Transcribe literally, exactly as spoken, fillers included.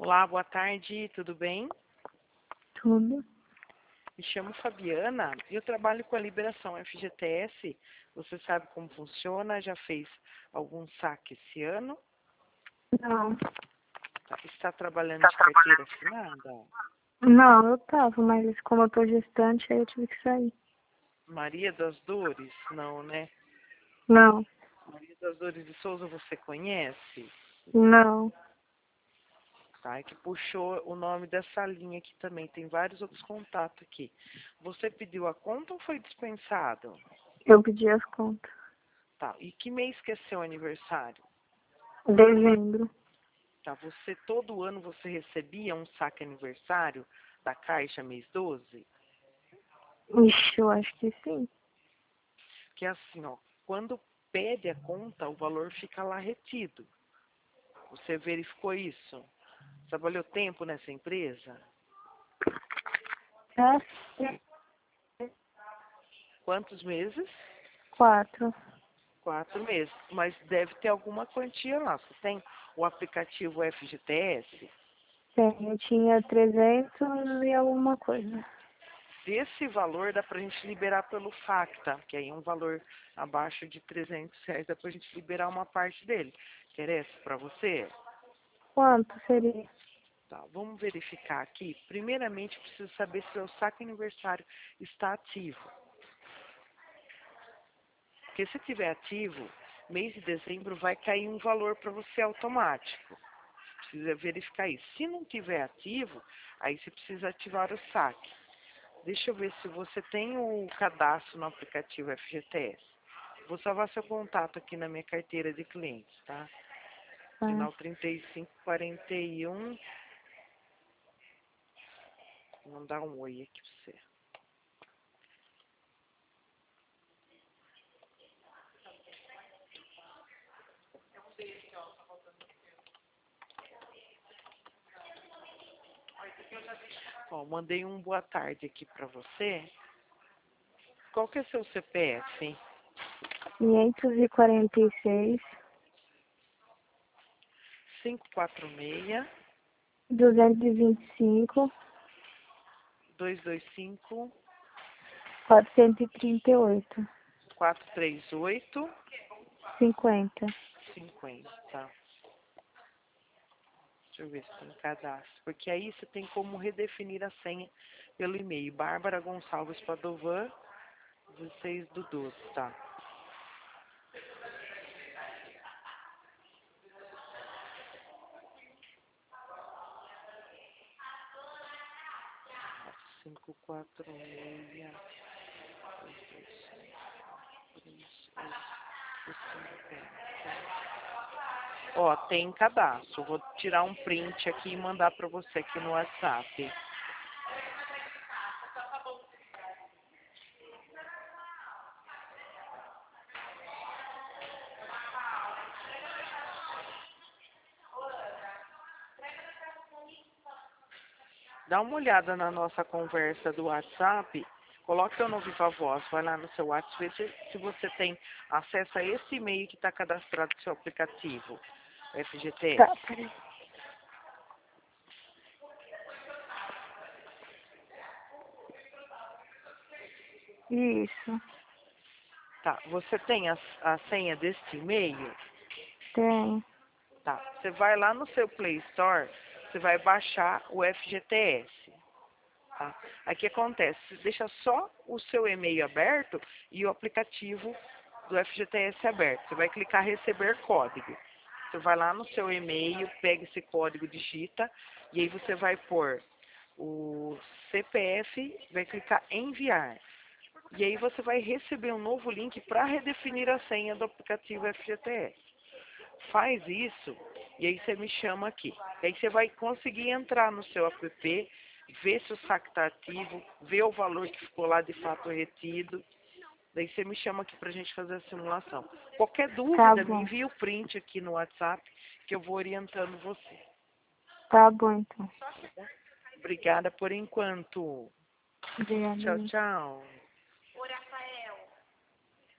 Olá, boa tarde, tudo bem? Tudo. Me chamo Fabiana e eu trabalho com a Liberação F G T S. Você sabe como funciona? Já fez algum saque esse ano? Não. Tá, está trabalhando de carteira assinada? Não, eu tava, mas como eu tô gestante, aí eu tive que sair. Maria das Dores? Não, né? Não. Maria das Dores de Souza você conhece? Não. Tá, é que puxou o nome dessa linha aqui também. Tem vários outros contatos aqui. Você pediu a conta ou foi dispensado? Eu pedi as contas. Tá, e que mês que é seu aniversário? Dezembro. Tá, você todo ano você recebia um saque aniversário da Caixa mês doze? Ixi, eu acho que sim. Que é assim, ó, quando pede a conta, o valor fica lá retido. Você verificou isso? Trabalhou tempo nessa empresa? É? Quantos meses? Quatro. Quatro meses. Mas deve ter alguma quantia lá. Você tem o aplicativo F G T S? Tem, eu tinha trezentos e alguma coisa. Desse valor dá pra gente liberar pelo Facta, que aí é um valor abaixo de trezentos reais, dá pra gente liberar uma parte dele. Interessa pra você? Quanto seria? Tá, vamos verificar aqui. Primeiramente, preciso saber se o saque aniversário está ativo. Porque se estiver ativo, mês de dezembro vai cair um valor para você automático. Precisa verificar isso. Se não tiver ativo, aí você precisa ativar o saque. Deixa eu ver se você tem o cadastro no aplicativo F G T S. Vou salvar seu contato aqui na minha carteira de clientes, tá? Ah, Final trinta e cinco quarenta e um. Vou mandar um oi aqui pra você. Ó, mandei um boa tarde aqui pra você. Qual que é seu C P F, hein? quinhentos e quarenta e seis, cinco quatro seis, duzentos e vinte e cinco, dois dois cinco, quatrocentos e trinta e oito, quatro três oito, cinquenta. cinquenta. Deixa eu ver se tem cadastro. Porque aí você tem como redefinir a senha pelo e-mail. Bárbara Gonçalves Padovan, dezesseis do doze, tá? cinco quatro seis, Ó, tem cadastro. Vou tirar um print aqui e mandar para você aqui no WhatsApp. Dá uma olhada na nossa conversa do WhatsApp. Coloque seu nome viva voz. Vai lá no seu WhatsApp, vê se, se você tem acesso a esse e-mail que está cadastrado no seu aplicativo F G T S. Tá, peraí. Isso. Tá, você tem a, a senha deste e-mail? Tem. Tá, você vai lá no seu Play Store, você vai baixar o F G T S. Tá? Aí o que acontece? Você deixa só o seu e-mail aberto e o aplicativo do F G T S aberto. Você vai clicar receber código. Você vai lá no seu e-mail, pega esse código, digita, e aí você vai pôr o C P F, vai clicar enviar. E aí você vai receber um novo link para redefinir a senha do aplicativo F G T S. Faz isso e aí você me chama aqui. E aí você vai conseguir entrar no seu app, ver se o saque está ativo, ver o valor que ficou lá de fato retido. Daí você me chama aqui para a gente fazer a simulação. Qualquer Tá dúvida, me bom. envia o print aqui no WhatsApp que eu vou orientando você. Tá bom, então. Obrigada por enquanto. Tchau, Obrigada. tchau.